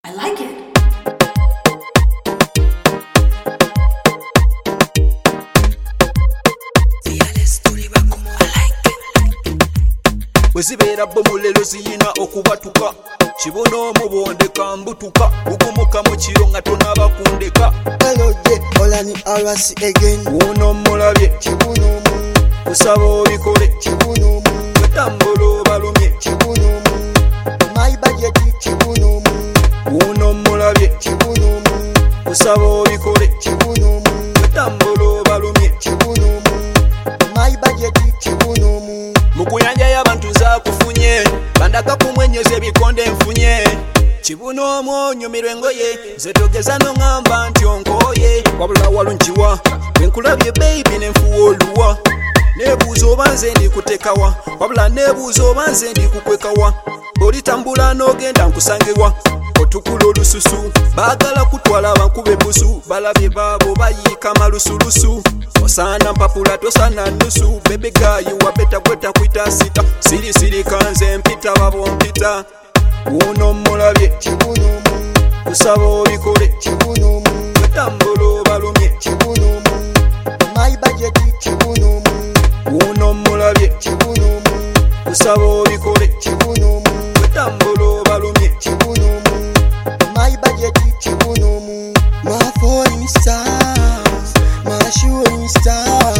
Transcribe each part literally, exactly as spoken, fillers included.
I like it. Bwezibeera bomulelo ziyina okubatuka kibona omubondeka mbutuka bugumuka mu kiro nga tonabakundeka Eloje olani arasi again uno mulabye kibuno mu kusaba obikole kibuno mu wetambula obalumye kibuno mu my budget kibuno mu uno mulabye kibuno mu kusaba obikole kibuno mu wetambula obalumye kibuno mu my budget kibuno mu mukuyanja y'abantu nzakufunye bandaga kumwenyeza ebikonde nfunye kibuno omwonyumirwa engoye nze togeza noŋŋamba nti onkoye wabula walunkiwa bwenkulabye baby nenfuwa oluwa nebuuza oba nze ndikutekawa wabula nebuuza oba nze ndikukwekawa olitambula n'ogenda nkusangewa otukula olususu baagala kutwala abankuba ebusu balabye baabo bayiika malusulusu osaana mpapula tosaana nusu bebegayi wabeta gweta kwita sita siri siri kanze mpita babo mpita uno mulabye kibuno mu kusaba obikole kibuno mu wetambula obalumye kibuno mu my budget kibuno mu uno mulabye kibuno mu kusaba obikole kibuno mu wetambula obalumye kibuno mu my budget kibuno mu my falling star my shooting star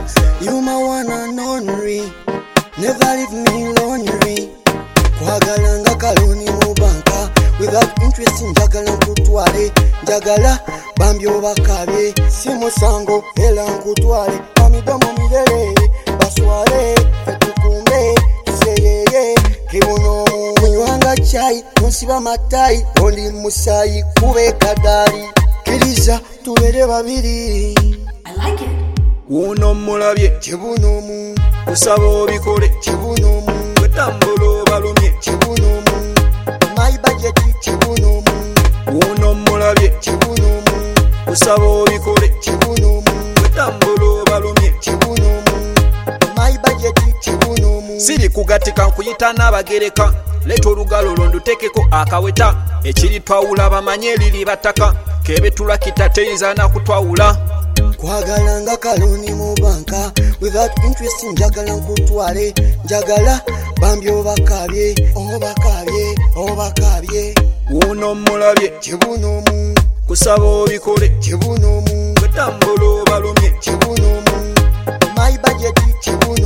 you my one and only never leave me lonely kwagalanga kaloni mu banka without interest njagala nkutwale njagala bambyo bakabye si musango era nkutwale amidomo mirere baswale etukumbe tuseyeye kibuno munywanga chai nsiba matayi oli musayi kube kadali kiriza tubere babiri I like it. uno mulabye kibuno mu kusaba obikole kibuno mu wetambula obalumye kibuno mu my budget kibuno mu uno mulabye kibuno mu kusaba obikole kibuno mu wetambula obalumye kibuno mu my budget kibuno mu siri kugatika nkuyita n'abagereka leeta olugalo londutekeko akaweta ekiri twawula bamanye liri bataka kebetula kita teyinza nakutwawula kwagalanga kaloni mu banka without interest njagala nkutwale njagala bambyo bakabye obakabye obakabye uno mulabye kibuno mu kusaba obikole kibuno mu wetambula obalumye kibuno mu my budget kibuno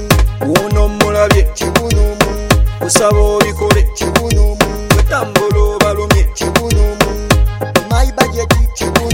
mu uno mulabye kibuno mu kusaba obikole kibuno mu wetambula obalumye kibuno mu my budget kibuno